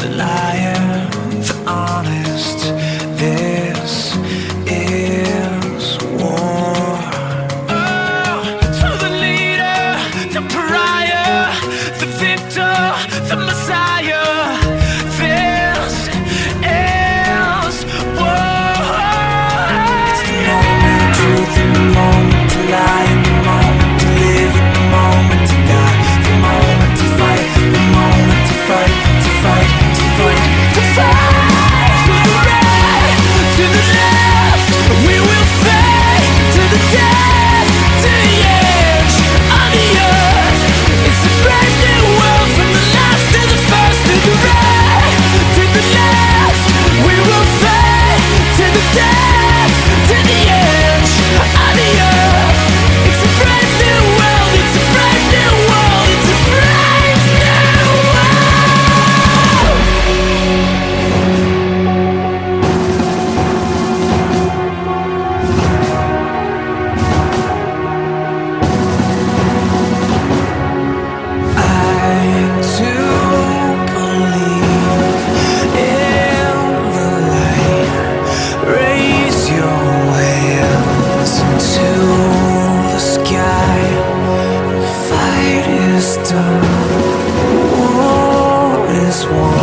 the liar, the honest. This is war. Oh, to the leader, the pariah, the victor, the messiah. This is war. It's the moment of truth, and the moment to lie, and the moment to live, and the moment to die, the moment to fight, the moment to fight, to fight, to fight, to fight. To the right, to the left, we will fight to the death, to the edge of the earth. It's a brand new world, from the last to the first. To the right, to the left, we will fight to the death, to the edge of the earth. It's a brand new world, it's a brand new world, it's a brand new world. I too believe in the light. Raise your hands into the sky. The fight is done. War is won.